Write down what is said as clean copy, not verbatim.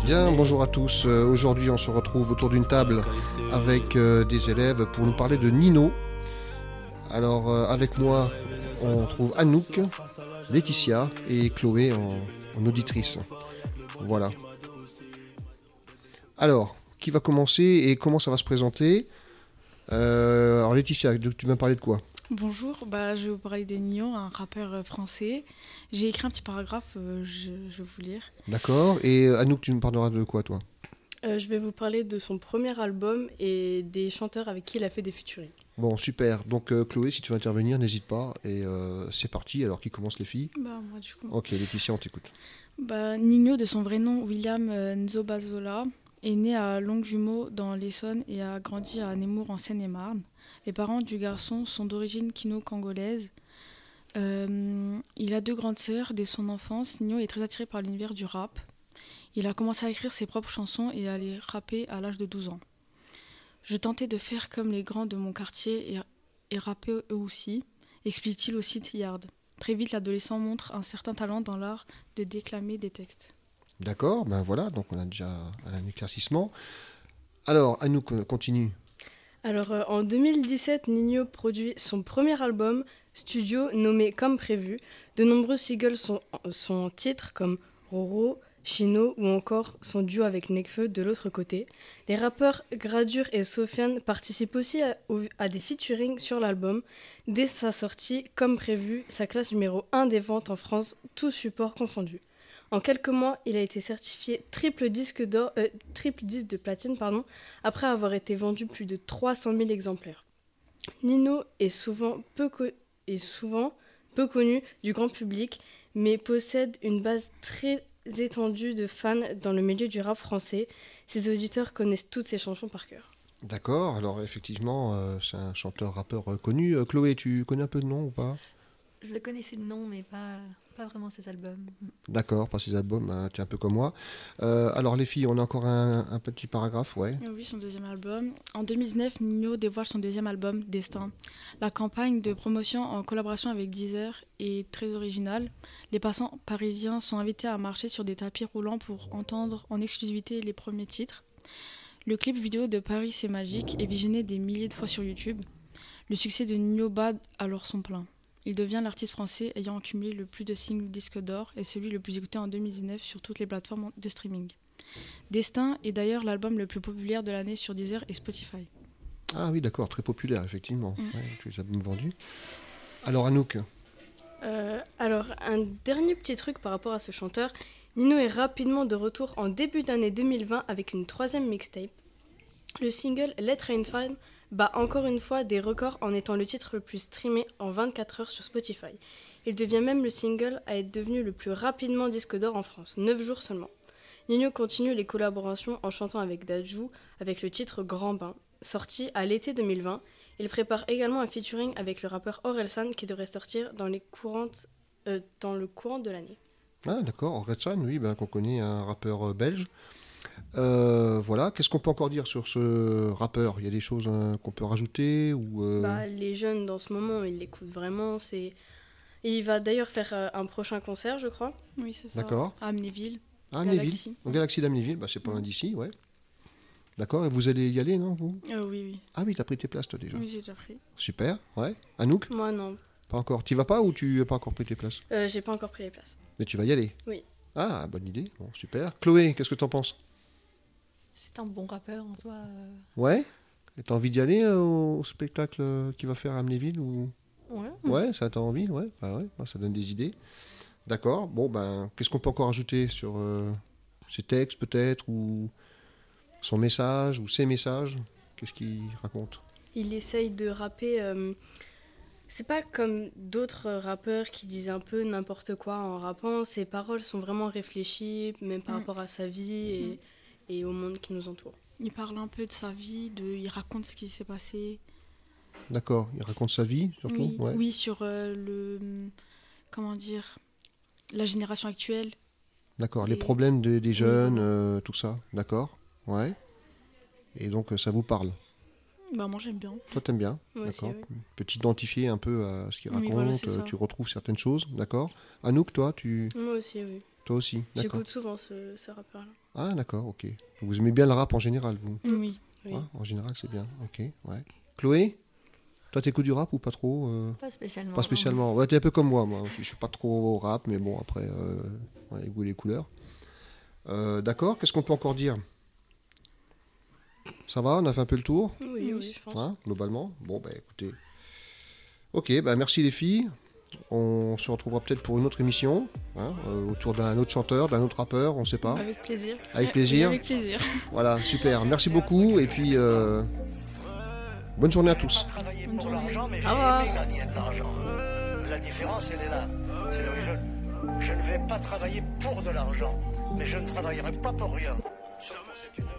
Bien, bonjour à tous. Aujourd'hui, on se retrouve autour d'une table avec des élèves pour nous parler de Nino. Alors, avec moi, on trouve Anouk, Laetitia et Chloé en auditrice. Voilà. Alors, qui va commencer et comment ça va se présenter? Alors, Laetitia, tu vas me parler de quoi? Bonjour, je vais vous parler de Nino, un rappeur français. J'ai écrit un petit paragraphe, je vais vous lire. D'accord. Et Anouk, tu me parleras de quoi, toi? Je vais vous parler de son premier album et des chanteurs avec qui il a fait des featuring. Bon, super. Donc, Chloé, si tu veux intervenir, n'hésite pas. Et c'est parti. Alors, qui commence, les filles? Moi du coup. Ok, Laetitia, on t'écoute. Nino, de son vrai nom William Nzobazola, est né à Longjumeau dans l'Essonne et a grandi à Nemours en Seine-et-Marne. Les parents du garçon sont d'origine kino-congolaise. Il a 2 grandes sœurs. Dès son enfance, Nino est très attiré par l'univers du rap. Il a commencé à écrire ses propres chansons et à les rapper à l'âge de 12 ans. Je tentais de faire comme les grands de mon quartier et rapper eux aussi, explique-t-il au site Yard. Très vite, l'adolescent montre un certain talent dans l'art de déclamer des textes. D'accord, ben voilà, donc on a déjà un éclaircissement. Alors, Anouk, continue. Alors, en 2017, Nino produit son premier album studio nommé Comme prévu. De nombreux singles sont en titre comme Roro, Chino ou encore son duo avec Nekfeu de l'autre côté. Les rappeurs Gradure et Sofiane participent aussi à des featuring sur l'album. Dès sa sortie, Comme prévu, sa classe numéro 1 des ventes en France, tous supports confondus. En quelques mois, il a été certifié triple disque de platine, après avoir été vendu plus de 300 000 exemplaires. Nino est souvent peu connu du grand public, mais possède une base très étendue de fans dans le milieu du rap français. Ses auditeurs connaissent toutes ses chansons par cœur. D'accord, alors effectivement, c'est un chanteur-rappeur connu. Chloé, tu connais un peu de nom ou pas? Je le connaissais de nom, mais pas vraiment ses albums. D'accord, pas ses albums, hein, tu es un peu comme moi. Alors les filles, on a encore un petit paragraphe, ouais. Oui, son deuxième album. En 2019, Nino dévoile son deuxième album, Destin. La campagne de promotion en collaboration avec Deezer est très originale. Les passants parisiens sont invités à marcher sur des tapis roulants pour entendre en exclusivité les premiers titres. Le clip vidéo de Paris c'est magique est visionné des milliers de fois sur YouTube. Le succès de Nino bat alors son plein. Il devient l'artiste français ayant accumulé le plus de singles disques d'or et celui le plus écouté en 2019 sur toutes les plateformes de streaming. Destin est d'ailleurs l'album le plus populaire de l'année sur Deezer et Spotify. Ah oui, d'accord, très populaire, effectivement. Ouais, tous les albums vendus. Alors Anouk. Alors, un dernier petit truc par rapport à ce chanteur. Nino est rapidement de retour en début d'année 2020 avec une 3e mixtape. Le single Let Rain Fall bat encore une fois des records en étant le titre le plus streamé en 24 heures sur Spotify. Il devient même le single à être devenu le plus rapidement disque d'or en France, 9 jours seulement. Nino continue les collaborations en chantant avec Dadju avec le titre Grand Bain, sorti à l'été 2020. Il prépare également un featuring avec le rappeur Orelsan qui devrait sortir dans le courant de l'année. Ah d'accord, Orelsan, oui, qu'on connaît, un rappeur belge. Voilà, qu'est-ce qu'on peut encore dire sur ce rappeur? Il y a des choses qu'on peut rajouter ou Les jeunes dans ce moment, ils l'écoutent vraiment. Il va d'ailleurs faire un prochain concert, je crois. Oui, c'est ça. D'accord. À Amnéville. Ah, Amnéville. Galaxy d'Amnéville, c'est pas loin d'ici, ouais. D'accord, et vous allez y aller, non, vous? Oui. Ah oui, t'as pris tes places, toi, déjà. Oui, j'ai déjà pris. Super, ouais. Anouk? Moi, non. Pas encore. Tu vas pas ou tu n'as pas encore pris tes places? J'ai pas encore pris les places. Mais tu vas y aller? Oui. Ah, bonne idée. Bon, super. Chloé, qu'est-ce que t'en penses? C'est un bon rappeur en soi. Ouais. Et t'as envie d'y aller au spectacle qu'il va faire à Amnéville ou... Ouais. Ouais, ça t'a envie, ouais. Ouais, ça donne des idées. D'accord. Bon, qu'est-ce qu'on peut encore ajouter sur ses textes, peut-être, ou son message, ou ses messages? Qu'est-ce qu'il raconte? Il essaye de rapper. C'est pas comme d'autres rappeurs qui disent un peu n'importe quoi en rappant. Ses paroles sont vraiment réfléchies, même par rapport à sa vie et au monde qui nous entoure. Il parle un peu de sa vie, il raconte ce qui s'est passé. D'accord, il raconte sa vie, surtout? Oui, ouais. oui, sur la génération actuelle. D'accord, les problèmes des jeunes, tout ça, d'accord, ouais. Et donc ça vous parle? Moi j'aime bien. Toi t'aimes bien, Moi d'accord. aussi, oui. Tu peux t'identifier un peu à ce qu'il Oui, raconte, voilà, c'est ça. tu retrouves certaines choses, d'accord. Anouk, toi, tu... Moi aussi, oui. Toi aussi, d'accord. J'écoute souvent ce rappeur-là. Ah, d'accord, ok. Vous aimez bien le rap en général, vous? Oui. Oui. Ouais, en général, c'est bien, ok, ouais. Chloé, toi, t'écoutes du rap ou pas trop Pas spécialement. Pas spécialement. Ouais, t'es un peu comme moi. Je suis pas trop rap, mais bon, après, les goûts et les couleurs. D'accord, qu'est-ce qu'on peut encore dire? Ça va, on a fait un peu le tour, Oui, je pense. hein, globalement. Bon, bah écoutez. Ok, bah merci les filles. On se retrouvera peut-être pour une autre émission, hein, autour d'un autre chanteur, d'un autre rappeur, on sait pas. Avec plaisir. Avec plaisir. Avec plaisir. Voilà, super. Merci beaucoup et puis bonne journée à tous. Travailler Bonne pour journée. l'argent, mais j'ai Au revoir. aimé gagner de l'argent. La différence, elle est là. C'est le je ne vais pas travailler pour de l'argent, mais je ne travaillerai pas pour rien. Sauf pour cette une